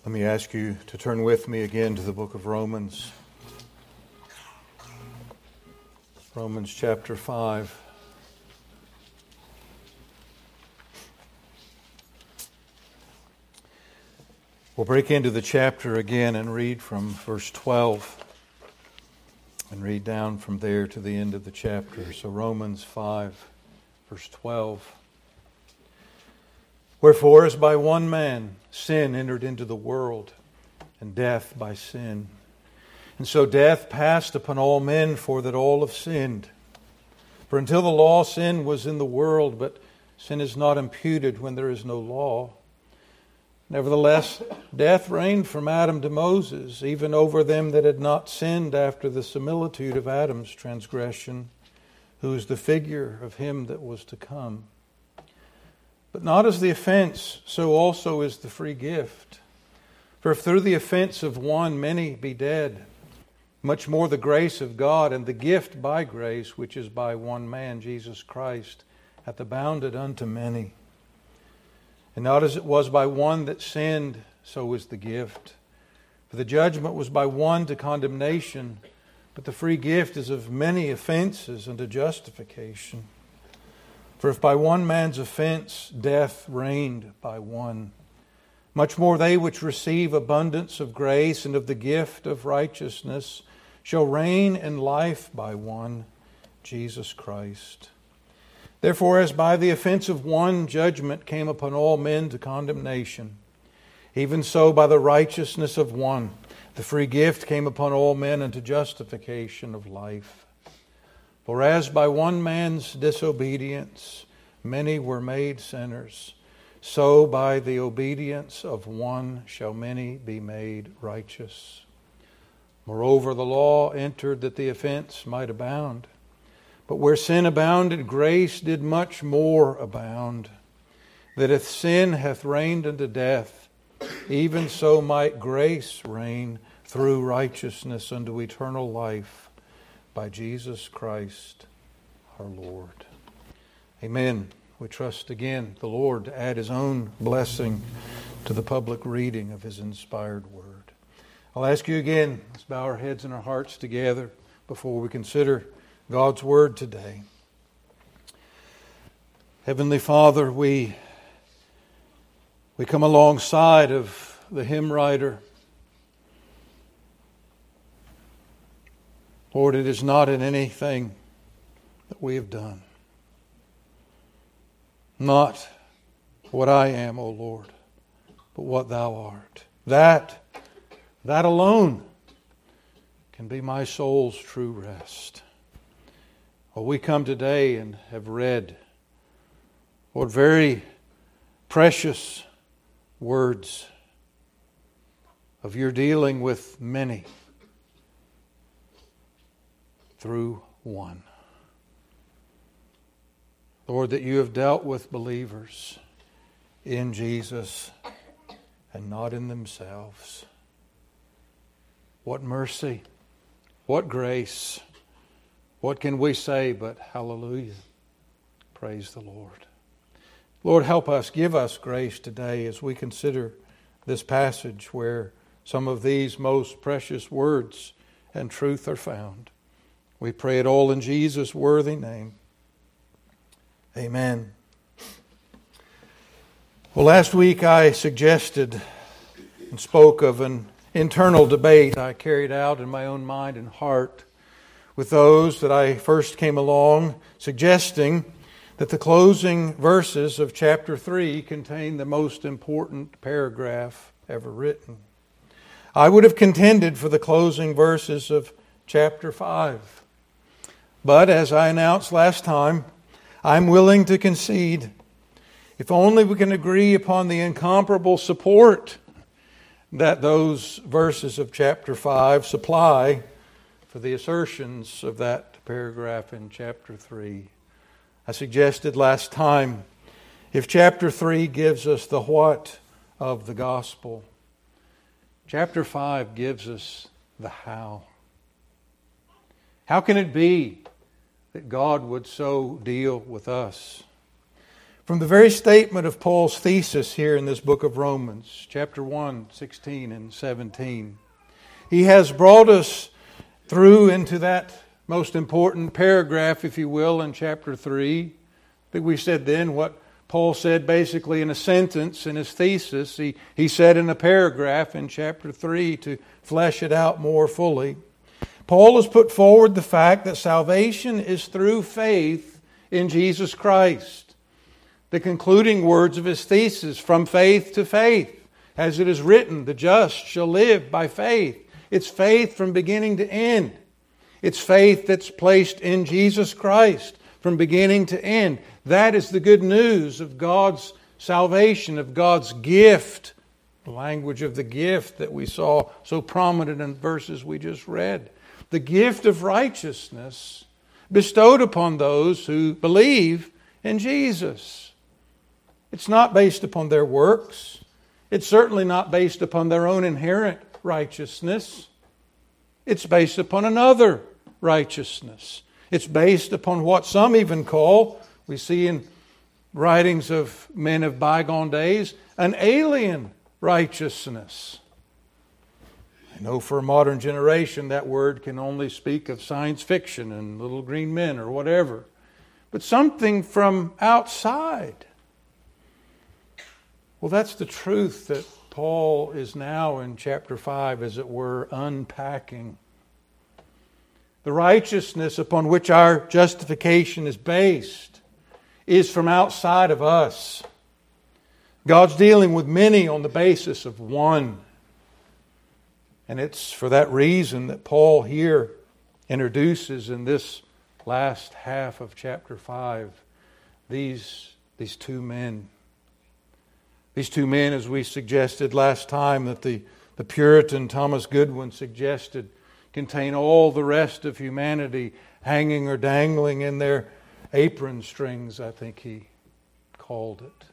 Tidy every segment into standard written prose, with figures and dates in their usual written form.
Let me ask you to turn with me again to the book of Romans. Romans chapter 5. We'll break into the chapter again and read from verse 12 and read down from there to the end of the chapter. So Romans 5, verse 12. Wherefore, as by one man sin entered into the world, and death by sin. And so death passed upon all men, for that all have sinned. For until the law, sin was in the world, but sin is not imputed when there is no law. Nevertheless, death reigned from Adam to Moses, even over them that had not sinned after the similitude of Adam's transgression, who is the figure of him that was to come. But not as the offense, so also is the free gift. For if through the offense of one many be dead, much more the grace of God and the gift by grace, which is by one man, Jesus Christ, hath abounded unto many. And not as it was by one that sinned, so is the gift. For the judgment was by one to condemnation, but the free gift is of many offenses unto justification. For if by one man's offense death reigned by one, much more they which receive abundance of grace and of the gift of righteousness shall reign in life by one, Jesus Christ. Therefore, as by the offense of one judgment came upon all men to condemnation, even so by the righteousness of one the free gift came upon all men unto justification of life. For as by one man's disobedience many were made sinners, so by the obedience of one shall many be made righteous. Moreover, the law entered that the offense might abound. But where sin abounded, grace did much more abound, that if sin hath reigned unto death, even so might grace reign through righteousness unto eternal life by Jesus Christ our Lord. Amen. We trust again the Lord to add His own blessing to the public reading of His inspired Word. I'll ask you again, let's bow our heads and our hearts together before we consider God's Word today. Heavenly Father, we come alongside of the hymn writer. Lord, it is not in anything that we have done. Not what I am, O Lord, but what Thou art. That alone can be my soul's true rest. Well, we come today and have read, Lord, very precious words of Your dealing with many through one. Lord, that You have dealt with believers in Jesus and not in themselves. What mercy, what grace. What can we say but hallelujah? Praise the Lord. Lord, help us, give us grace today as we consider this passage where some of these most precious words and truth are found. We pray it all in Jesus' worthy name. Amen. Well, last week I suggested and spoke of an internal debate I carried out in my own mind and heart with those that I first came along, suggesting that the closing verses of chapter 3 contain the most important paragraph ever written. I would have contended for the closing verses of chapter 5. But as I announced last time, I'm willing to concede, if only we can agree upon the incomparable support that those verses of chapter 5 supply for the assertions of that paragraph in chapter 3. I suggested last time, if chapter 3 gives us the what of the gospel, chapter 5 gives us the how. How can it be that God would so deal with us? From the very statement of Paul's thesis here in this book of Romans, chapter 1, 16 and 17, he has brought us through into that most important paragraph, if you will, in chapter 3. I think we said then what Paul said basically in a sentence in his thesis. He said in a paragraph in chapter 3 to flesh it out more fully. Paul has put forward the fact that salvation is through faith in Jesus Christ. The concluding words of his thesis, from faith to faith. As it is written, the just shall live by faith. It's faith from beginning to end. It's faith that's placed in Jesus Christ from beginning to end. That is the good news of God's salvation, of God's gift. The language of the gift that we saw so prominent in verses we just read. The gift of righteousness bestowed upon those who believe in Jesus. It's not based upon their works. It's certainly not based upon their own inherent righteousness. It's based upon another righteousness. It's based upon what some even call, we see in writings of men of bygone days, an alien righteousness. I know for a modern generation that word can only speak of science fiction and little green men or whatever. But something from outside. Well, that's the truth that Paul is now in chapter 5, as it were, unpacking. The righteousness upon which our justification is based is from outside of us. God's dealing with many on the basis of one. And it's for that reason that Paul here introduces in this last half of chapter 5 these two men. These two men, as we suggested last time, that the Puritan Thomas Goodwin suggested, contain all the rest of humanity hanging or dangling in their apron strings, I think he called it.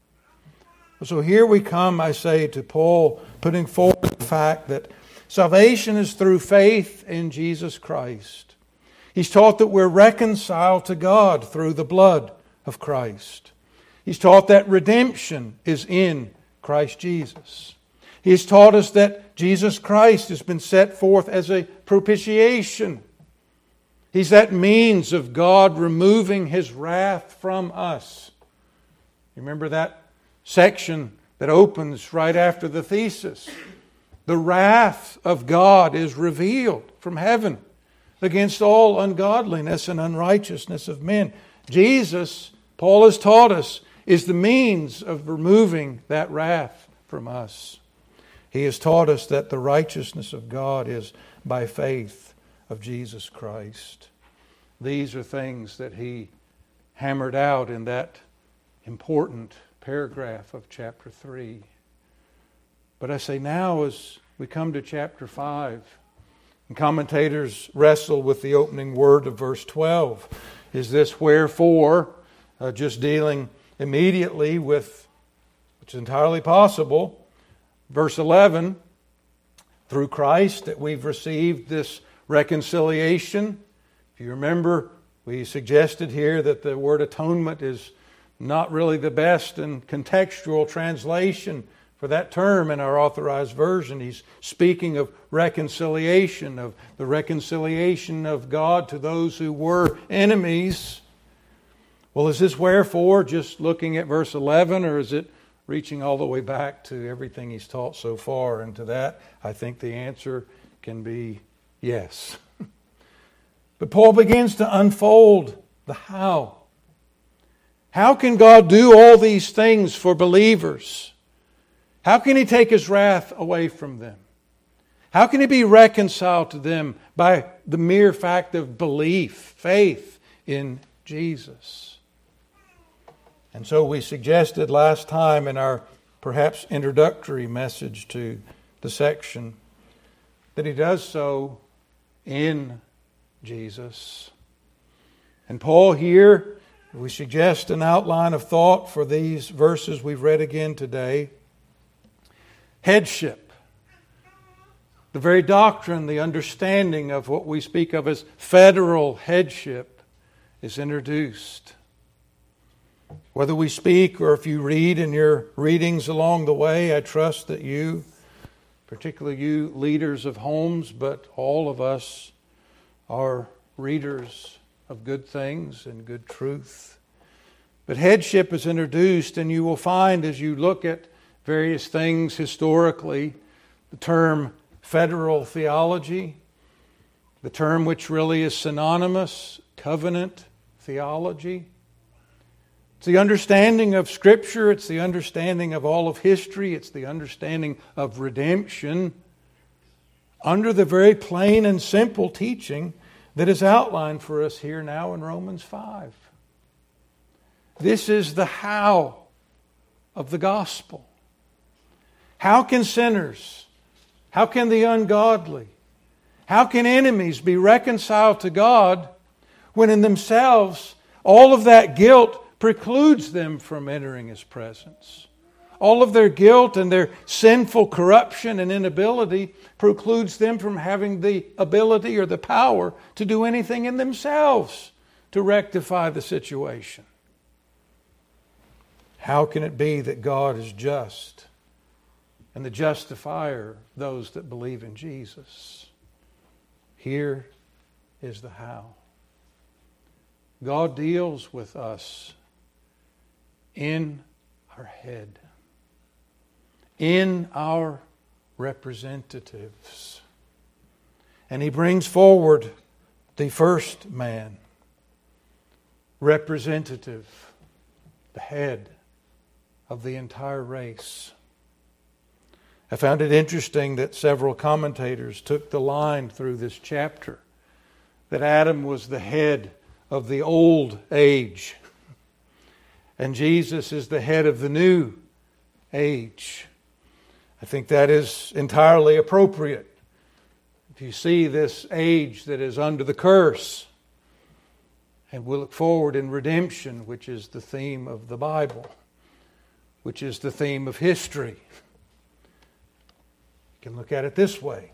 So here we come, I say, to Paul putting forward the fact that salvation is through faith in Jesus Christ. He's taught that we're reconciled to God through the blood of Christ. He's taught that redemption is in Christ Jesus. He's taught us that Jesus Christ has been set forth as a propitiation. He's that means of God removing His wrath from us. You remember that section that opens right after the thesis? The wrath of God is revealed from heaven against all ungodliness and unrighteousness of men. Jesus, Paul has taught us, is the means of removing that wrath from us. He has taught us that the righteousness of God is by faith of Jesus Christ. These are things that he hammered out in that important paragraph of chapter 3. But I say now, as we come to chapter 5, and commentators wrestle with the opening word of verse 12. Is this wherefore just dealing immediately with, which is entirely possible, verse 11, through Christ that we've received this reconciliation? If you remember, we suggested here that the word atonement is not really the best and contextual translation for that term in our Authorized Version. He's speaking of reconciliation, of the reconciliation of God to those who were enemies. Well, is this wherefore just looking at verse 11, or is it reaching all the way back to everything he's taught so far? And to that, I think the answer can be yes. But Paul begins to unfold the how. How can God do all these things for believers? How can He take His wrath away from them? How can He be reconciled to them by the mere fact of belief, faith in Jesus? And so we suggested last time in our perhaps introductory message to the section that He does so in Jesus. And Paul here, we suggest an outline of thought for these verses we've read again today. Headship. The very doctrine, the understanding of what we speak of as federal headship is introduced. Whether we speak or if you read in your readings along the way, I trust that you, particularly you leaders of homes, but all of us are readers of good things and good truth. But headship is introduced, and you will find as you look at various things historically, the term federal theology, the term which really is synonymous, covenant theology. It's the understanding of Scripture, it's the understanding of all of history, it's the understanding of redemption under the very plain and simple teaching that is outlined for us here now in Romans 5. This is the how of the gospel. How can sinners, how can the ungodly, how can enemies be reconciled to God when in themselves all of that guilt precludes them from entering His presence? All of their guilt and their sinful corruption and inability precludes them from having the ability or the power to do anything in themselves to rectify the situation. How can it be that God is just and the justifier of those that believe in Jesus? Here is the how. God deals with us in our head, in our representatives. And He brings forward the first man, representative, the head of the entire race. I found it interesting that several commentators took the line through this chapter that Adam was the head of the old age and Jesus is the head of the new age. I think that is entirely appropriate. If you see this age that is under the curse, and we'll look forward in redemption, which is the theme of the Bible, which is the theme of history. You can look at it this way.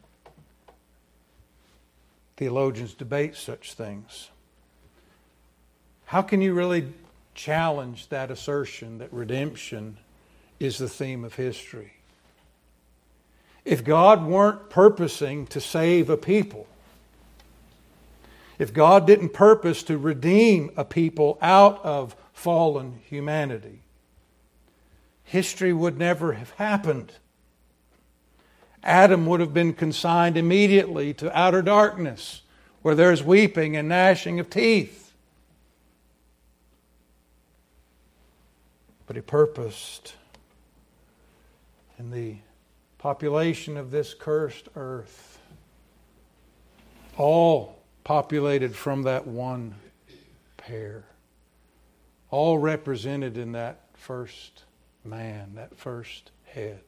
Theologians debate such things. How can you really challenge that assertion that redemption is the theme of history? If God weren't purposing to save a people, if God didn't purpose to redeem a people out of fallen humanity, history would never have happened. Adam would have been consigned immediately to outer darkness, where there's weeping and gnashing of teeth. But He purposed in the population of this cursed earth, all populated from that one pair, all represented in that first man, that first head,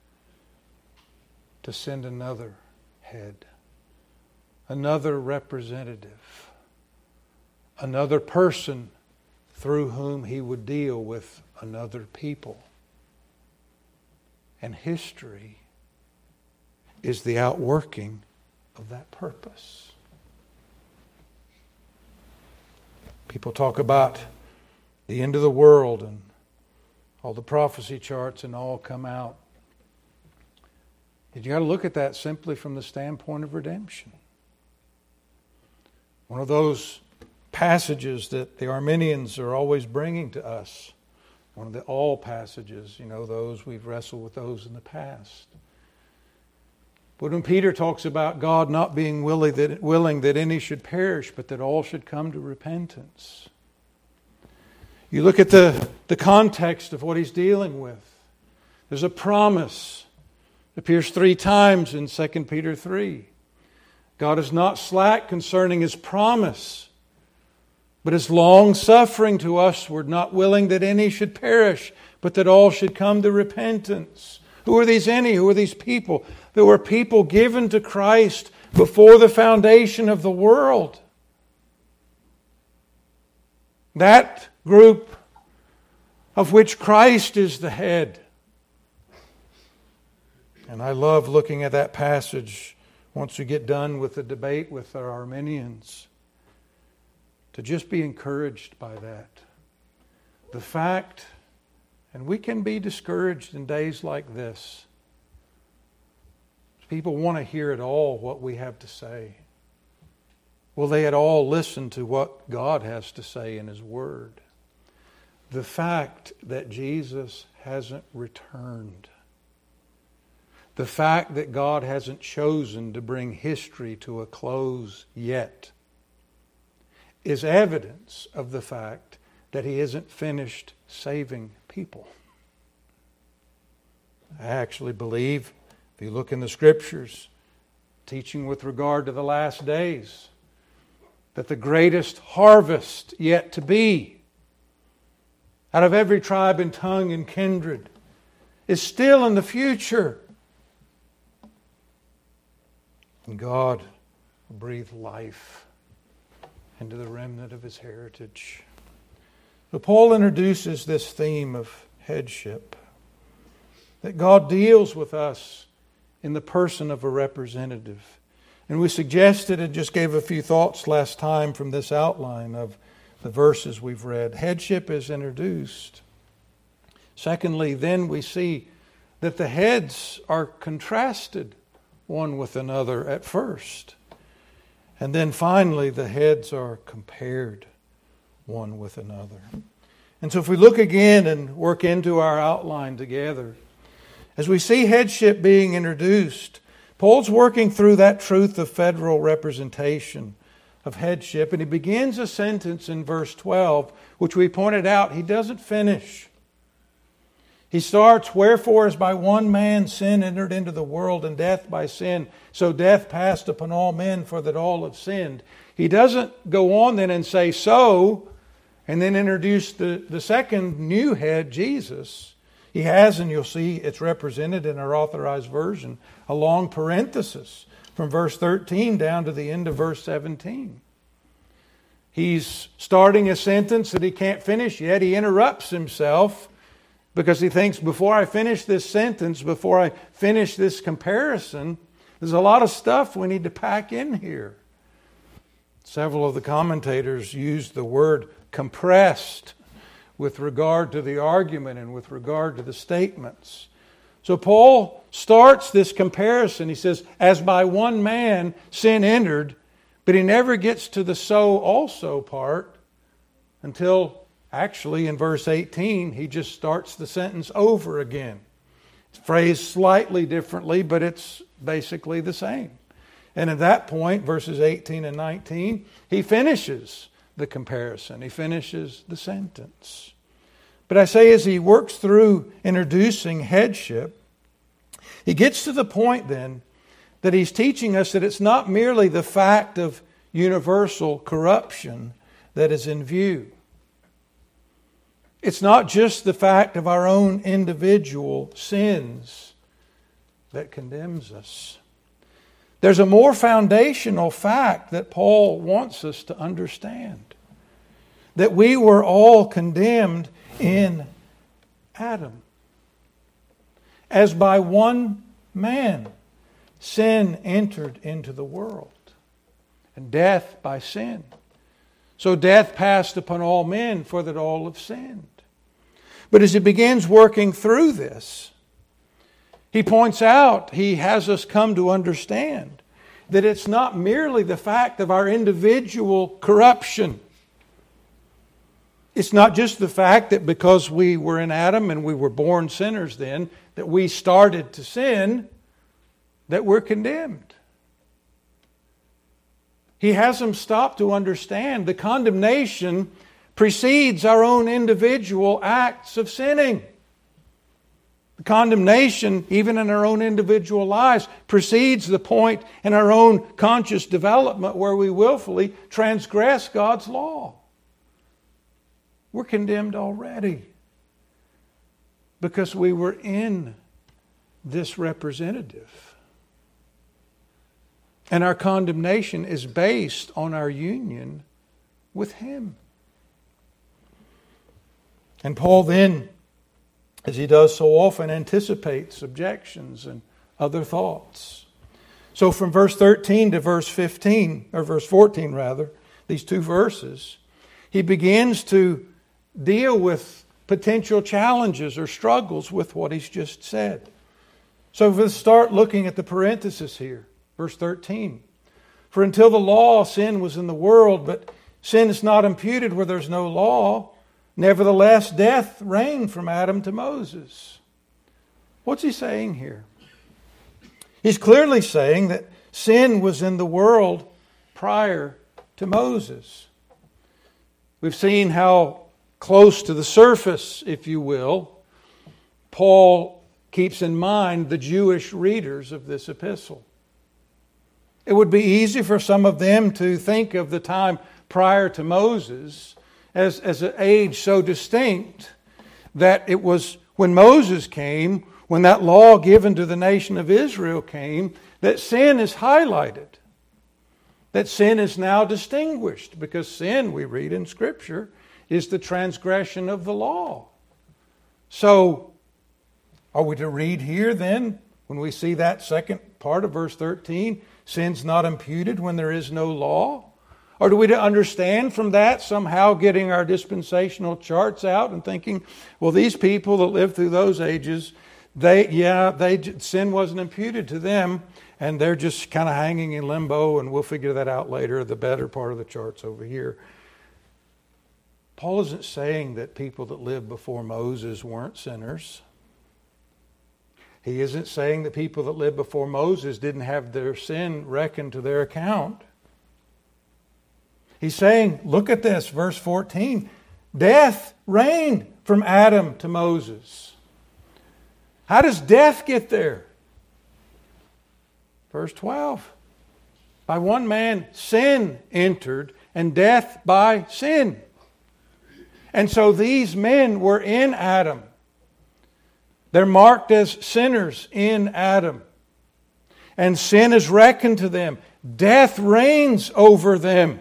to send another head, another representative, another person through whom He would deal with another people. And history is the outworking of that purpose. People talk about the end of the world and all the prophecy charts and all come out. You got to look at that simply from the standpoint of redemption. One of those passages that the Arminians are always bringing to us, one of the all passages, those we've wrestled with those in the past. But when Peter talks about God not being willing that any should perish, but that all should come to repentance, you look at the context of what he's dealing with. There's a promise. It appears 3 times in 2 Peter 3. God is not slack concerning His promise, but is long-suffering to usward, not willing that any should perish, but that all should come to repentance. Who are these any? Who are these people? There were people given to Christ before the foundation of the world. That group of which Christ is the head. And I love looking at that passage once we get done with the debate with our Arminians, to just be encouraged by that. the fact, and we can be discouraged in days like this. People want to hear at all what we have to say. Will they at all listen to what God has to say in His Word? The fact that Jesus hasn't returned, the fact that God hasn't chosen to bring history to a close yet, is evidence of the fact that He isn't finished saving people. I actually believe, if you look in the Scriptures, teaching with regard to the last days, that the greatest harvest yet to be, out of every tribe and tongue and kindred, is still in the future. And God will breathe life into the remnant of His heritage. So Paul introduces this theme of headship, that God deals with us in the person of a representative. And we suggested and just gave a few thoughts last time from this outline of the verses we've read. Headship is introduced. Secondly, then we see that the heads are contrasted one with another at first. And then finally, the heads are compared one with another. And so if we look again and work into our outline together, as we see headship being introduced, Paul's working through that truth of federal representation of headship, and he begins a sentence in verse 12, which we pointed out he doesn't finish. He starts, "Wherefore as by one man sin entered into the world, and death by sin, so death passed upon all men, for that all have sinned." He doesn't go on then and say, "So," and then introduce the second new head, Jesus. He has, and you'll see it's represented in our Authorized Version, a long parenthesis from verse 13 down to the end of verse 17. He's starting a sentence that he can't finish yet. He interrupts himself because he thinks, before I finish this sentence, before I finish this comparison, there's a lot of stuff we need to pack in here. Several of the commentators used the word compressed with regard to the argument and with regard to the statements. So Paul starts this comparison. He says, as by one man sin entered, but he never gets to the "so also" part until actually in verse 18 he just starts the sentence over again. It's phrased slightly differently, but it's basically the same. And at that point, verses 18 and 19, he finishes the comparison. He finishes the sentence. But I say, as he works through introducing headship, he gets to the point then that he's teaching us that it's not merely the fact of universal corruption that is in view. It's not just the fact of our own individual sins that condemns us. There's a more foundational fact that Paul wants us to understand. That we were all condemned in Adam. As by one man, sin entered into the world, and death by sin. So death passed upon all men, for that all have sinned. But as he begins working through this, he points out, he has us come to understand that it's not merely the fact of our individual corruption. It's not just the fact that because we were in Adam and we were born sinners then, that we started to sin, that we're condemned. He has them stop to understand the condemnation precedes our own individual acts of sinning. The condemnation, even in our own individual lives, precedes the point in our own conscious development where we willfully transgress God's law. We're condemned already because we were in this representative. And our condemnation is based on our union with Him. And Paul then, as he does so often, anticipates objections and other thoughts. So from verse 13 to verse 15, or verse 14 rather, these two verses, he begins to deal with potential challenges or struggles with what he's just said. So let's start looking at the parenthesis here. Verse 13. For until the law, sin was in the world, but sin is not imputed where there's no law. Nevertheless, death reigned from Adam to Moses. What's he saying here? He's clearly saying that sin was in the world prior to Moses. We've seen how close to the surface, if you will, Paul keeps in mind the Jewish readers of this epistle. It would be easy for some of them to think of the time prior to Moses as an age so distinct that it was when Moses came, when that law given to the nation of Israel came, that sin is highlighted. That sin is now distinguished, because sin, we read in Scripture, is the transgression of the law. So, are we to read here then, when we see that second part of verse 13, sin's not imputed when there is no law? Or do we to understand from that somehow getting our dispensational charts out and thinking, well, these people that lived through those ages, sin wasn't imputed to them, and they're just kind of hanging in limbo, and we'll figure that out later, the better part of the chart's over here. Paul isn't saying that people that lived before Moses weren't sinners. He isn't saying that people that lived before Moses didn't have their sin reckoned to their account. He's saying, look at this, verse 14. Death reigned from Adam to Moses. How does death get there? Verse 12. By one man sin entered, and death by sin. And so these men were in Adam. They're marked as sinners in Adam. And sin is reckoned to them. Death reigns over them.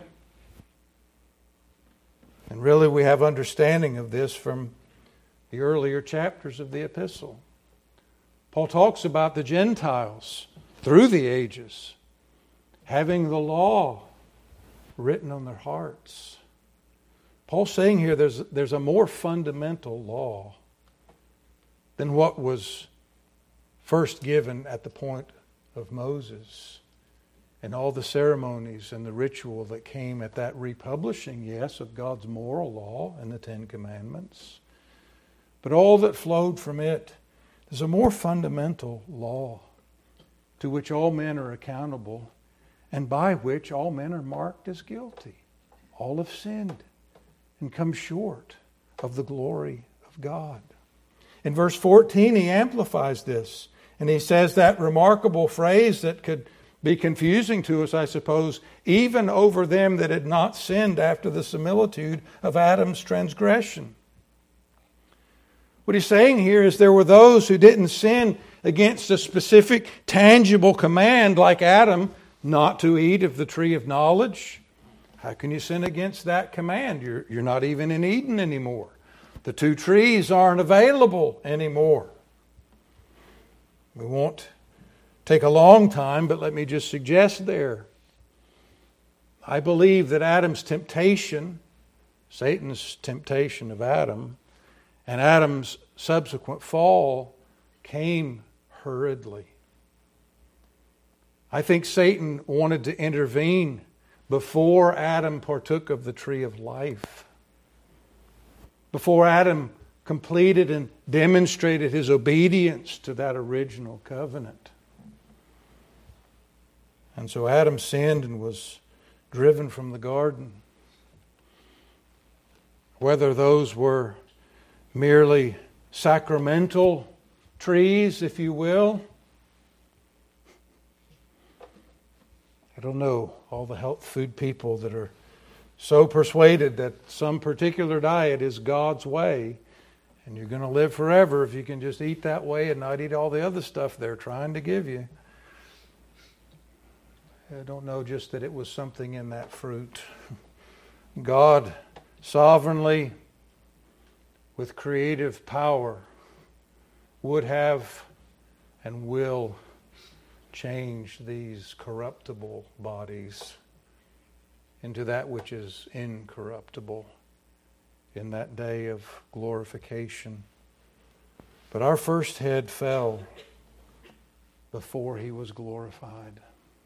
And really we have understanding of this from the earlier chapters of the epistle. Paul talks about the Gentiles through the ages having the law written on their hearts. Paul's saying here there's a more fundamental law than what was first given at the point of Moses. And all the ceremonies and the ritual that came at that republishing, yes, of God's moral law and the Ten Commandments. But all that flowed from it, there's a more fundamental law to which all men are accountable and by which all men are marked as guilty. All have sinned and come short of the glory of God. In verse 14, he amplifies this, and he says that remarkable phrase that could be confusing to us, I suppose, even over them that had not sinned after the similitude of Adam's transgression. What he's saying here is there were those who didn't sin against a specific tangible command like Adam not to eat of the tree of knowledge. How can you sin against that command? You're not even in Eden anymore. The two trees aren't available anymore. We won't take a long time, but let me just suggest there. I believe that Adam's temptation, Satan's temptation of Adam, and Adam's subsequent fall came hurriedly. I think Satan wanted to intervene before Adam partook of the tree of life. Before Adam completed and demonstrated his obedience to that original covenant. And so Adam sinned and was driven from the garden. Whether those were merely sacramental trees, if you will, I don't know. All the health food people that are so persuaded that some particular diet is God's way, and you're going to live forever if you can just eat that way and not eat all the other stuff they're trying to give you. I don't know just that it was something in that fruit. God sovereignly, with creative power, would have and will change these corruptible bodies into that which is incorruptible in that day of glorification. But our first head fell before He was glorified.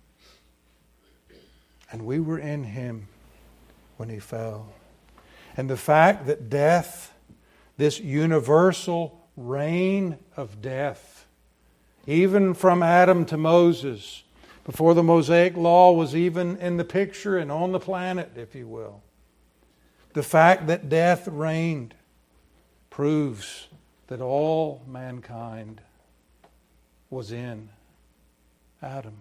And we were in Him when He fell. And the fact that death, this universal reign of death, even from Adam to Moses, before the Mosaic Law was even in the picture and on the planet, if you will, the fact that death reigned proves that all mankind was in Adam.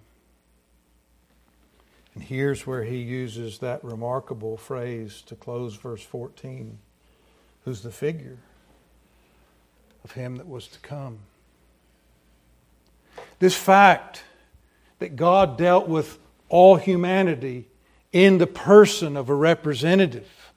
And here's where he uses that remarkable phrase to close verse 14. Who's the figure of Him that was to come. This fact that God dealt with all humanity in the person of a representative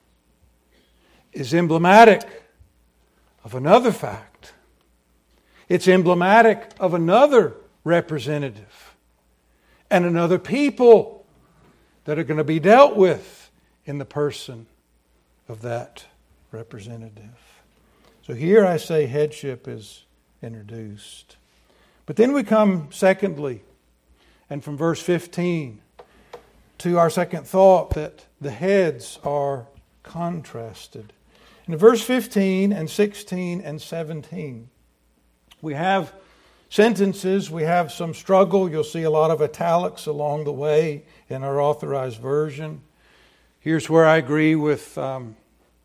is emblematic of another fact. It's emblematic of another representative and another people that are going to be dealt with in the person of that representative. So here I say headship is introduced. But then we come secondly, and from verse 15, to our second thought that the heads are contrasted. In verse 15 and 16 and 17, we have sentences, we have some struggle. You'll see a lot of italics along the way in our authorized version. Here's where I agree with, I'm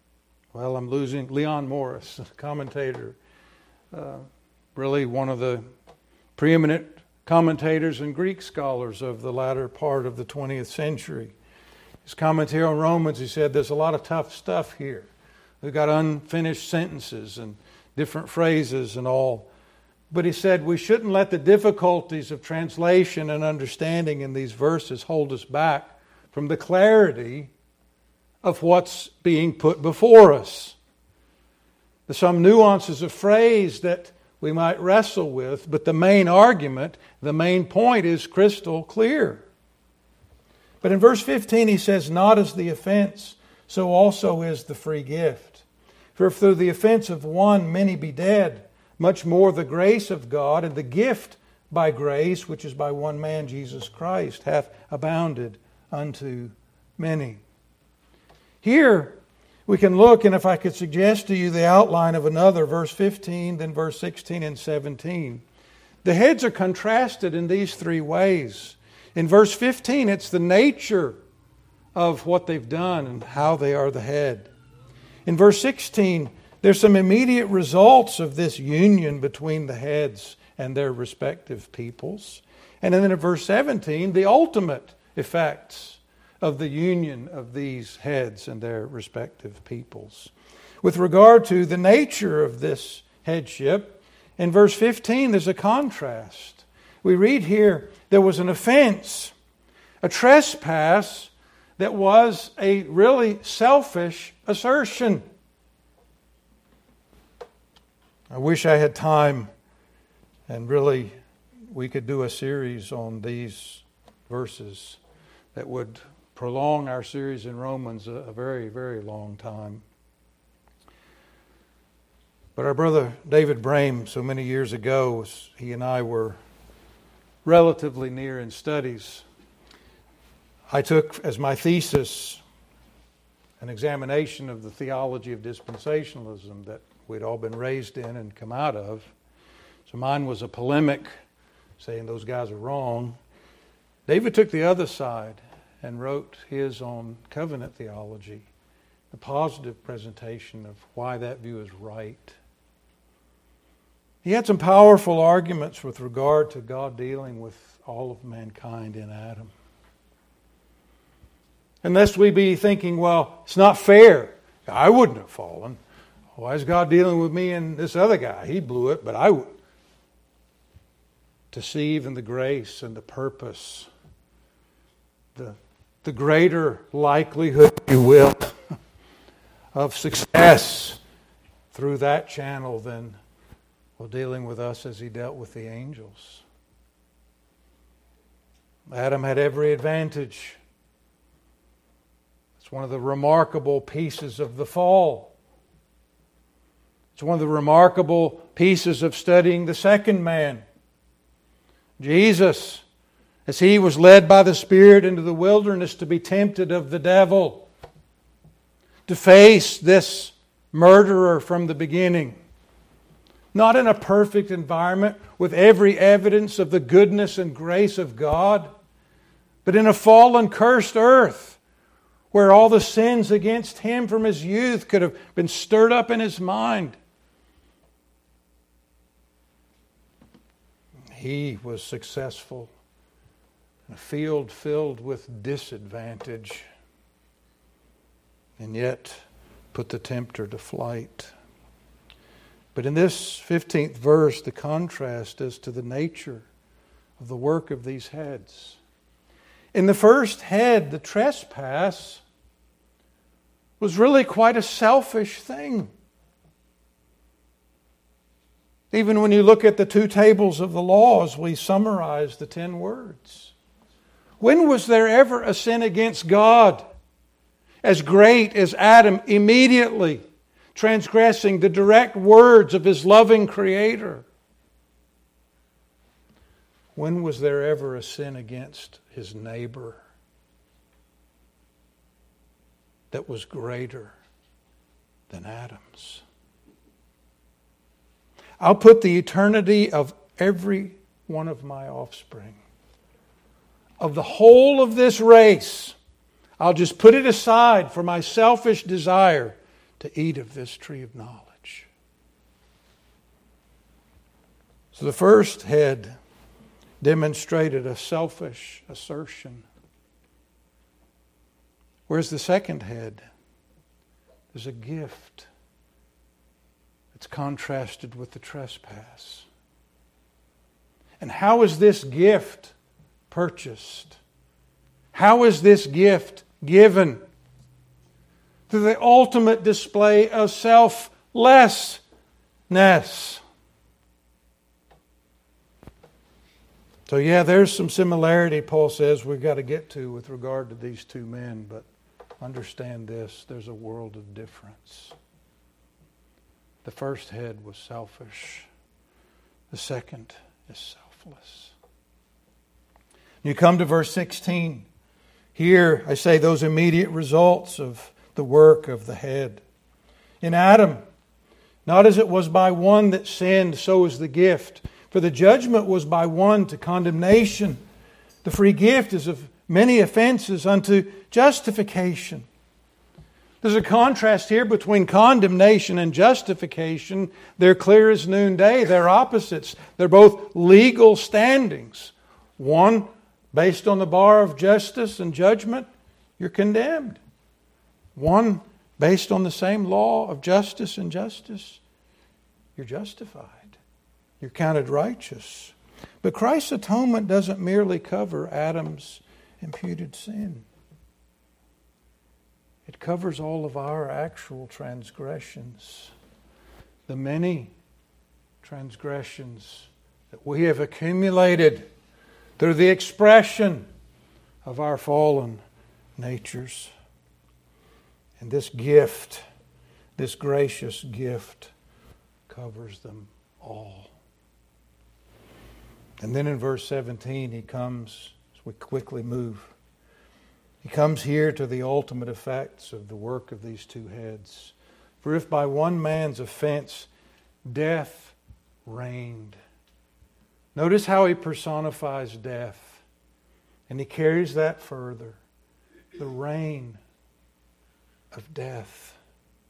losing Leon Morris, commentator, really one of the preeminent commentators and Greek scholars of the latter part of the 20th century. His commentary on Romans, he said, there's a lot of tough stuff here. We've got unfinished sentences and different phrases and all. But he said we shouldn't let the difficulties of translation and understanding in these verses hold us back from the clarity of what's being put before us. There's some nuances of phrase that we might wrestle with, but the main argument, the main point is crystal clear. But in verse 15 he says, not as the offense, so also is the free gift. For if through the offense of one many be dead, much more the grace of God and the gift by grace, which is by one man, Jesus Christ, hath abounded unto many. Here we can look, and if I could suggest to you the outline of another, verse 15, then verse 16 and 17. The heads are contrasted in these three ways. In verse 15, it's the nature of what they've done and how they are the head. In verse 16, there's some immediate results of this union between the heads and their respective peoples. And then in verse 17, the ultimate effects of the union of these heads and their respective peoples. With regard to the nature of this headship, in verse 15 there's a contrast. We read here, there was an offense, a trespass that was a really selfish assertion. I wish I had time, and really we could do a series on these verses that would prolong our series in Romans a very, very long time. But our brother David Brame, so many years ago, he and I were relatively near in studies. I took as my thesis an examination of the theology of dispensationalism that we'd all been raised in and come out of. So mine was a polemic, saying those guys are wrong. David took the other side and wrote his on covenant theology, the positive presentation of why that view is right. He had some powerful arguments with regard to God dealing with all of mankind in Adam. Unless we be thinking, well, it's not fair. I wouldn't have fallen. Why is God dealing with me and this other guy? He blew it, but I would. To see even the grace and the purpose, the greater likelihood, if you will, of success through that channel than dealing with us as He dealt with the angels. Adam had every advantage. It's one of the remarkable pieces of the fall It's one of the remarkable pieces of studying the second man. Jesus, as He was led by the Spirit into the wilderness to be tempted of the devil, to face this murderer from the beginning. Not in a perfect environment with every evidence of the goodness and grace of God, but in a fallen, cursed earth where all the sins against Him from His youth could have been stirred up in His mind. He was successful in a field filled with disadvantage, and yet put the tempter to flight. But in this 15th verse, the contrast is to the nature of the work of these heads. In the first head, the trespass was really quite a selfish thing. Even when you look at the 2 tables of the laws, we summarize the 10 words. When was there ever a sin against God as great as Adam immediately transgressing the direct words of his loving Creator? When was there ever a sin against his neighbor that was greater than Adam's? I'll put the eternity of every one of my offspring, of the whole of this race, I'll just put it aside for my selfish desire to eat of this tree of knowledge. So the first head demonstrated a selfish assertion. Whereas the second head is a gift. It's contrasted with the trespass. And how is this gift purchased? How is this gift given? Through the ultimate display of selflessness. So there's some similarity, Paul says, we've got to get to with regard to these 2 men, but understand this, there's a world of difference. The first head was selfish. The second is selfless. You come to verse 16. Here, I say those immediate results of the work of the head. In Adam, not as it was by one that sinned, so is the gift. For the judgment was by one to condemnation. The free gift is of many offenses unto justification. There's a contrast here between condemnation and justification. They're clear as noonday. They're opposites. They're both legal standings. One, based on the bar of justice and judgment, you're condemned. One, based on the same law of justice and justice, you're justified. You're counted righteous. But Christ's atonement doesn't merely cover Adam's imputed sin. It covers all of our actual transgressions. The many transgressions that we have accumulated through the expression of our fallen natures. And this gift, this gracious gift, covers them all. And then in verse 17, he comes, as we quickly move, he comes here to the ultimate effects of the work of these 2 heads. For if by one man's offense death reigned. Notice how he personifies death. And he carries that further. The reign of death.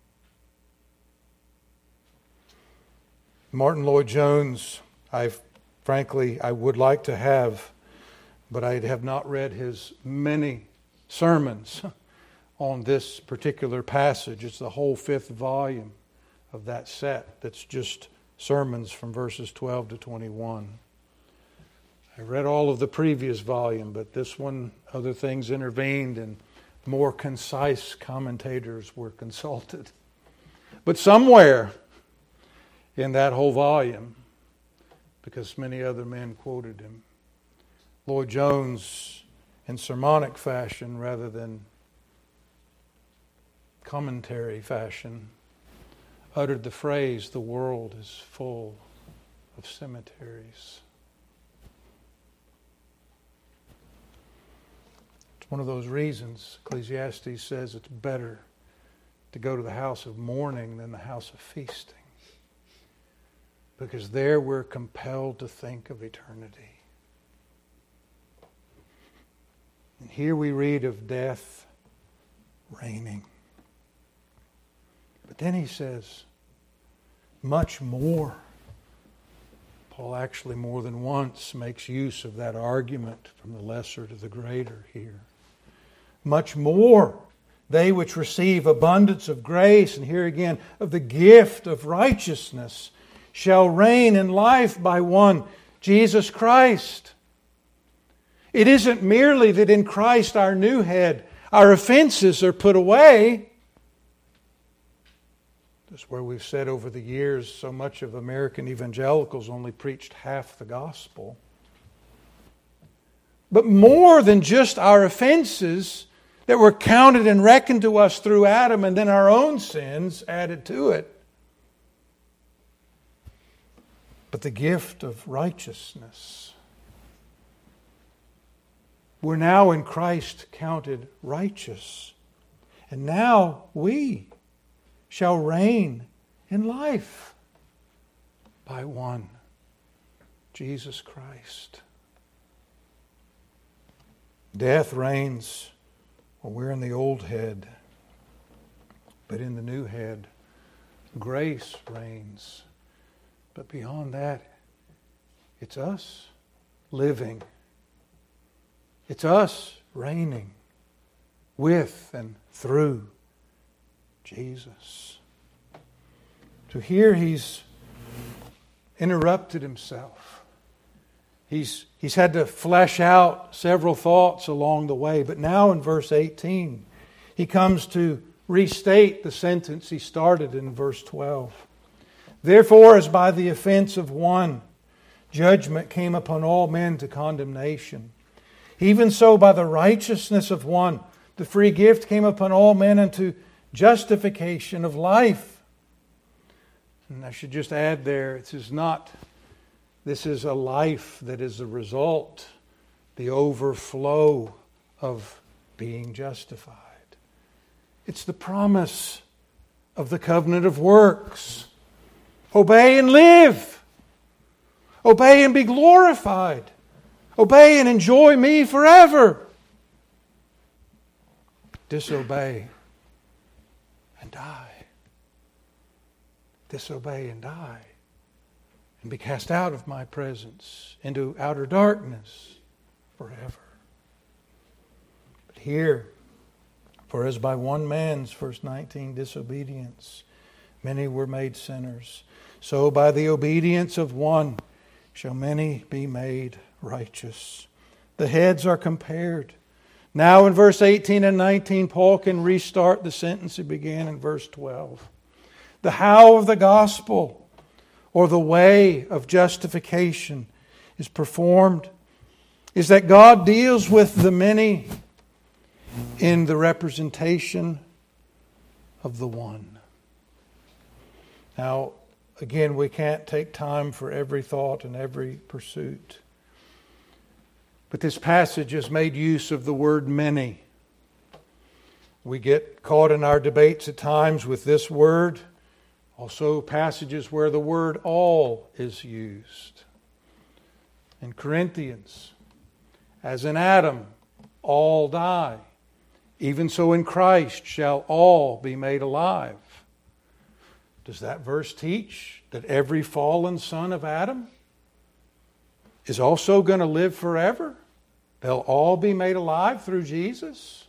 Martin Lloyd-Jones, I would like to have, but I have not read his many sermons on this particular passage. It's the whole 5th volume of that set that's just sermons from verses 12 to 21. I read all of the previous volume, but this one, other things intervened and more concise commentators were consulted. But somewhere in that whole volume, because many other men quoted him, Lloyd-Jones, in sermonic fashion rather than commentary fashion, uttered the phrase, "The world is full of cemeteries." It's one of those reasons Ecclesiastes says it's better to go to the house of mourning than the house of feasting. Because there we're compelled to think of eternity. And here we read of death reigning. But then he says, much more. Paul actually more than once makes use of that argument from the lesser to the greater here. Much more, they which receive abundance of grace, and here again, of the gift of righteousness, shall reign in life by one, Jesus Christ. It isn't merely that in Christ our new head, our offenses are put away. That's where we've said over the years so much of American evangelicals only preached half the gospel. But more than just our offenses that were counted and reckoned to us through Adam and then our own sins added to it. But the gift of righteousness. We're now in Christ counted righteous. And now we shall reign in life by one, Jesus Christ. Death reigns when we're in the old head, but in the new head, grace reigns. But beyond that, it's us living. It's us reigning with and through Jesus. So here he's interrupted himself. He's had to flesh out several thoughts along the way. But now in verse 18, he comes to restate the sentence he started in verse 12. Therefore, as by the offense of one, judgment came upon all men to condemnation, even so by the righteousness of one, the free gift came upon all men unto justification of life. And I should just add there, this is a life that is the result, the overflow of being justified. It's the promise of the covenant of works. Obey and live. Obey and be glorified. Obey and enjoy me forever. Disobey and die. Disobey and die. And be cast out of my presence into outer darkness forever. But here, for as by one man's, verse 19, disobedience, many were made sinners, so by the obedience of one shall many be made righteous. The heads are compared. Now in verse 18 and 19, Paul can restart the sentence he began in verse 12. The how of the gospel, or the way of justification, is performed, is that God deals with the many in the representation of the one. Now, again, we can't take time for every thought and every pursuit. But this passage has made use of the word many. We get caught in our debates at times with this word. Also passages where the word all is used. In Corinthians, as in Adam, all die. Even so in Christ shall all be made alive. Does that verse teach that every fallen son of Adam is also going to live forever? They'll all be made alive through Jesus?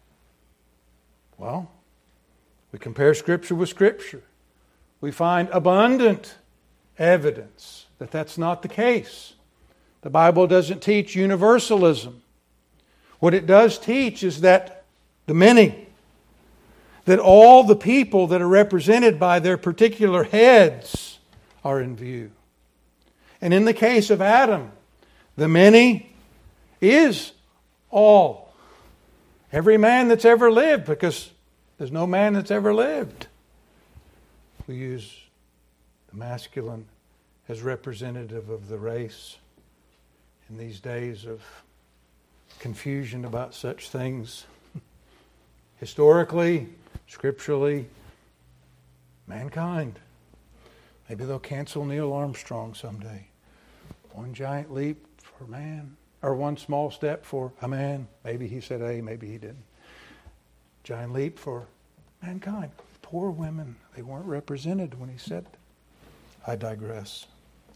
Well, we compare Scripture with Scripture. We find abundant evidence that that's not the case. The Bible doesn't teach universalism. What it does teach is that the many, that all the people that are represented by their particular heads are in view. And in the case of Adam, the many is all. Every man that's ever lived, because there's no man that's ever lived. We use the masculine as representative of the race in these days of confusion about such things. Historically, scripturally, mankind. Maybe they'll cancel Neil Armstrong someday. One giant leap for man, or one small step for a man. Maybe he said A, maybe he didn't. Giant leap for mankind. Poor women, they weren't represented when he said, I digress.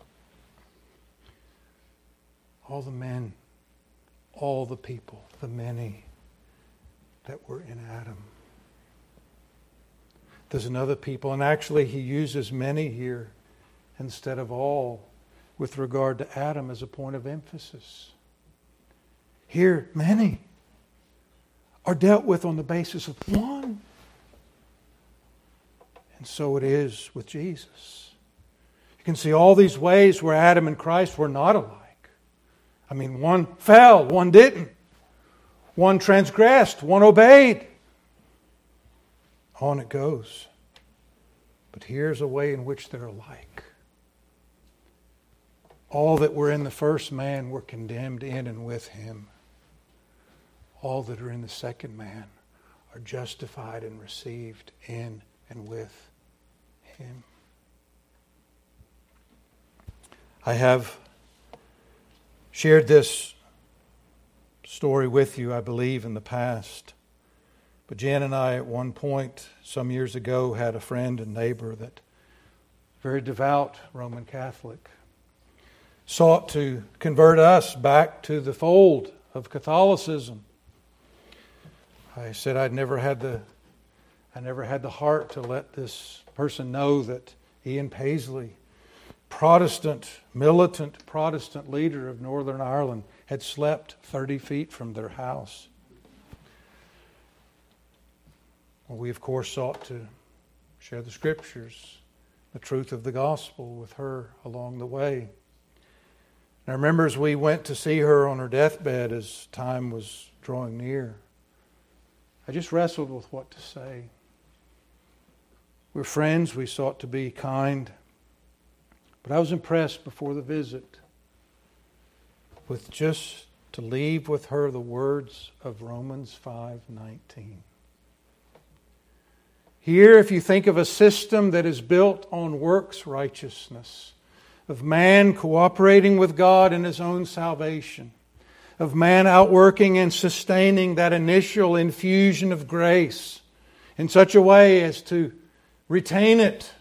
All the men, all the people, the many that were in Adam. There's another people, and actually he uses many here instead of all with regard to Adam as a point of emphasis. Here, many are dealt with on the basis of one. And so it is with Jesus. You can see all these ways where Adam and Christ were not alike. I mean, one fell, one didn't. One transgressed, one obeyed. On it goes. But here's a way in which they're alike. All that were in the first man were condemned in and with him. All that are in the second man are justified and received in and with him. I have shared this story with you, I believe, in the past. But Jan and I, at one point, some years ago, had a friend and neighbor that, very devout Roman Catholic, sought to convert us back to the fold of Catholicism. I said I never had the heart to let this person know that Ian Paisley, militant Protestant leader of Northern Ireland, had slept 30 feet from their house. Well, we, of course, sought to share the Scriptures, the truth of the gospel with her along the way. And I remember as we went to see her on her deathbed as time was drawing near, I just wrestled with what to say. We're friends, we sought to be kind, but I was impressed before the visit with just to leave with her the words of Romans 5:19. Here, if you think of a system that is built on works righteousness, of man cooperating with God in his own salvation, of man outworking and sustaining that initial infusion of grace in such a way as to retain it.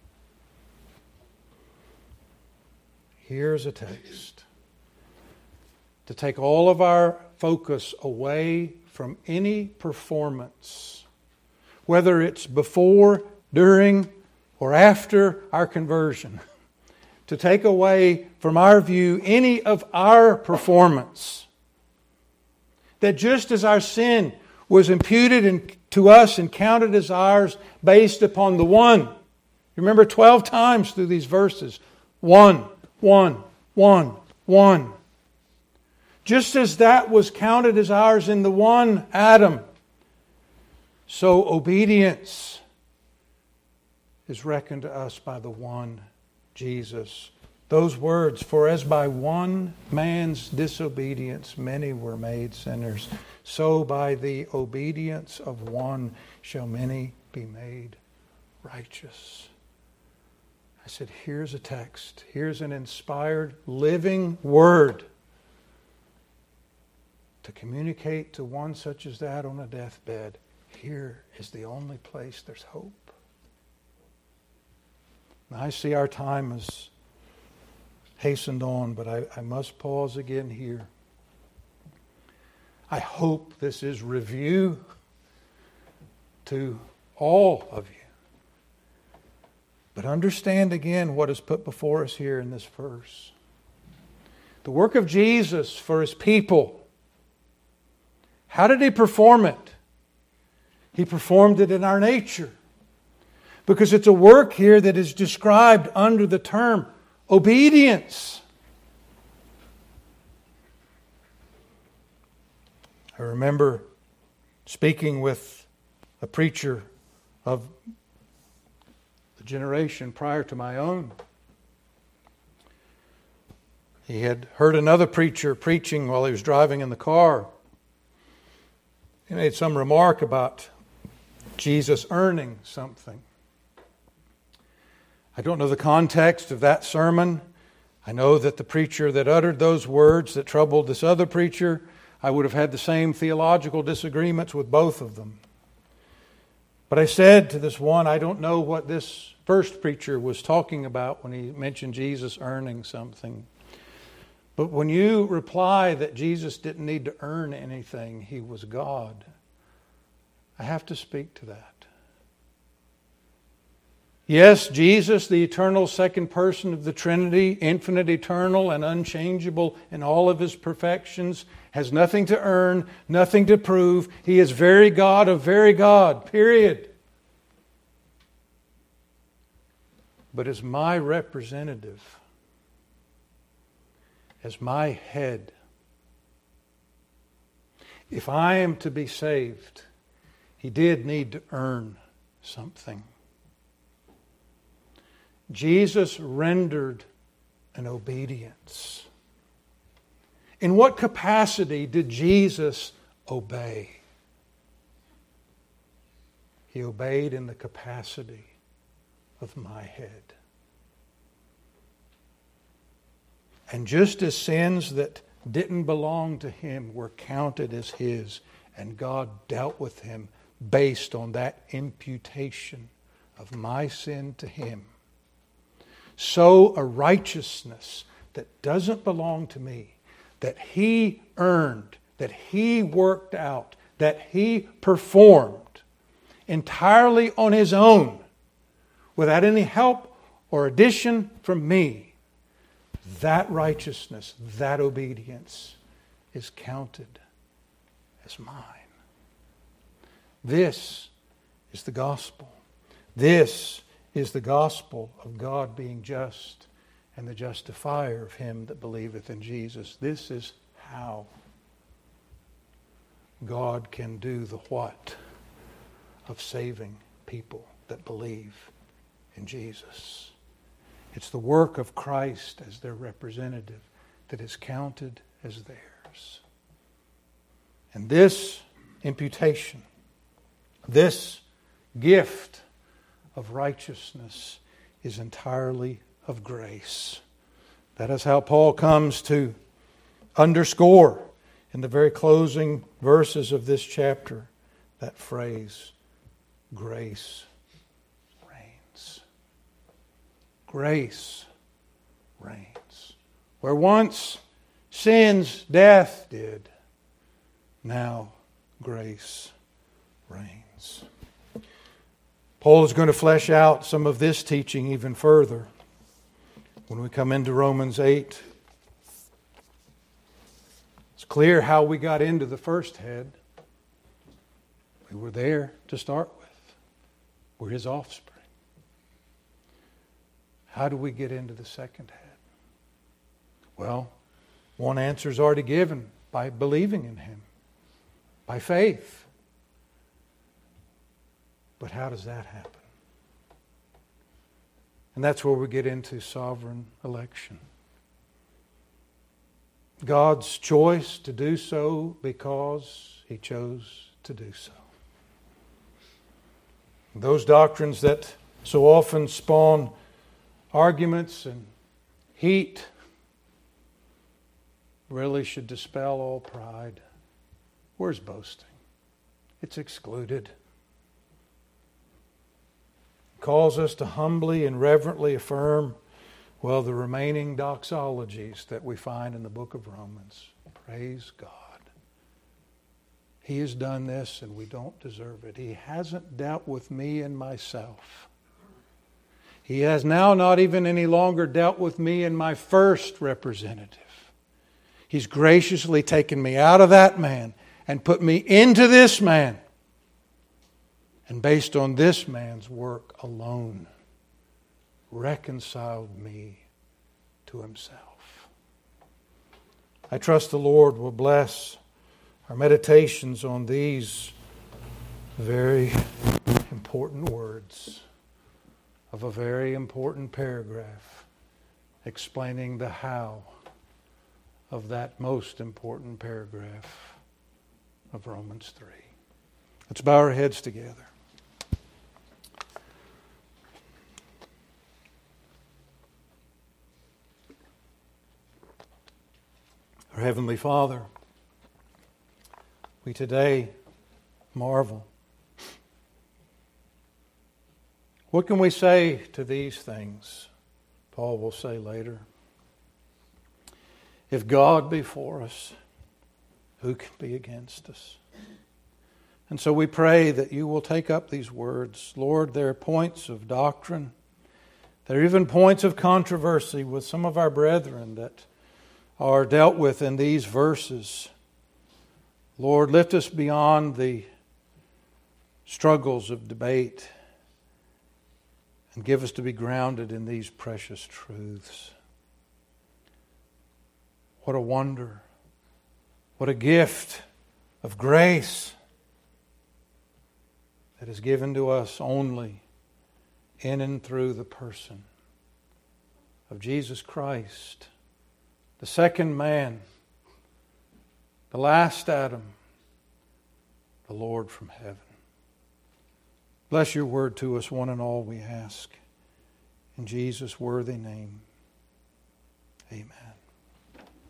Here's a text to take all of our focus away from any performance, whether it's before, during, or after our conversion, to take away from our view any of our performance. That just as our sin was imputed to us and counted as ours based upon the one. You remember 12 times through these verses. One. Just as that was counted as ours in the one Adam, so obedience is reckoned to us by the one Jesus. Those words, for as by one man's disobedience many were made sinners, so by the obedience of one shall many be made righteous. I said, here's a text. Here's an inspired, living word to communicate to one such as that on a deathbed. Here is the only place there's hope. Now, I see our time has hastened on, but I must pause again here. I hope this is review to all of you. But understand again what is put before us here in this verse. The work of Jesus for His people. How did He perform it? He performed it in our nature. Because it's a work here that is described under the term obedience. I remember speaking with a preacher of a generation prior to my own. He had heard another preacher preaching while he was driving in the car. He made some remark about Jesus earning something. I don't know the context of that sermon. I know that the preacher that uttered those words that troubled this other preacher, I would have had the same theological disagreements with both of them. But I said to this one, I don't know what this first preacher was talking about when he mentioned Jesus earning something. But when you reply that Jesus didn't need to earn anything, He was God, I have to speak to that. Yes, Jesus, the eternal second person of the Trinity, infinite, eternal, and unchangeable in all of His perfections, has nothing to earn, nothing to prove. He is very God of very God, period. But as my representative, as my head, if I am to be saved, He did need to earn something. Jesus rendered an obedience. In what capacity did Jesus obey? He obeyed in the capacity of my head. And just as sins that didn't belong to Him were counted as His, and God dealt with Him based on that imputation of my sin to Him, so a righteousness that doesn't belong to me, that He earned, that He worked out, that He performed entirely on His own, without any help or addition from me, that righteousness, that obedience is counted as mine. This is the gospel. This is the gospel of God being just and the justifier of him that believeth in Jesus. This is how God can do the what of saving people that believe in Jesus. It's the work of Christ as their representative that is counted as theirs. And this imputation, this gift of righteousness is entirely of grace. That is how Paul comes to underscore in the very closing verses of this chapter that phrase, grace reigns. Grace reigns. Where once sin's death did, now grace reigns. Paul is going to flesh out some of this teaching even further when we come into Romans 8. It's clear how we got into the first head. We were there to start with. We're his offspring. How do we get into the second head? Well, one answer is already given: by believing in him, by faith. But how does that happen? And that's where we get into sovereign election. God's choice to do so because he chose to do so. Those doctrines that so often spawn arguments and heat really should dispel all pride. Where's boasting? It's excluded. Calls us to humbly and reverently affirm, well, the remaining doxologies that we find in the book of Romans. Praise God. He has done this and we don't deserve it. He hasn't dealt with me and myself. He has now not even any longer dealt with me and my first representative. He's graciously taken me out of that man and put me into this man. And based on this man's work alone, reconciled me to himself. I trust the Lord will bless our meditations on these very important words of a very important paragraph explaining the how of that most important paragraph of Romans 3. Let's bow our heads together. Our Heavenly Father, we today marvel. What can we say to these things? Paul will say later. If God be for us, who can be against us? And so we pray that you will take up these words. Lord, there are points of doctrine. There are even points of controversy with some of our brethren that are dealt with in these verses. Lord, lift us beyond the struggles of debate and give us to be grounded in these precious truths. What a wonder. What a gift of grace that is given to us only in and through the person of Jesus Christ, the second man, the last Adam, the Lord from heaven. Bless your word to us, one and all, we ask. In Jesus' worthy name, amen.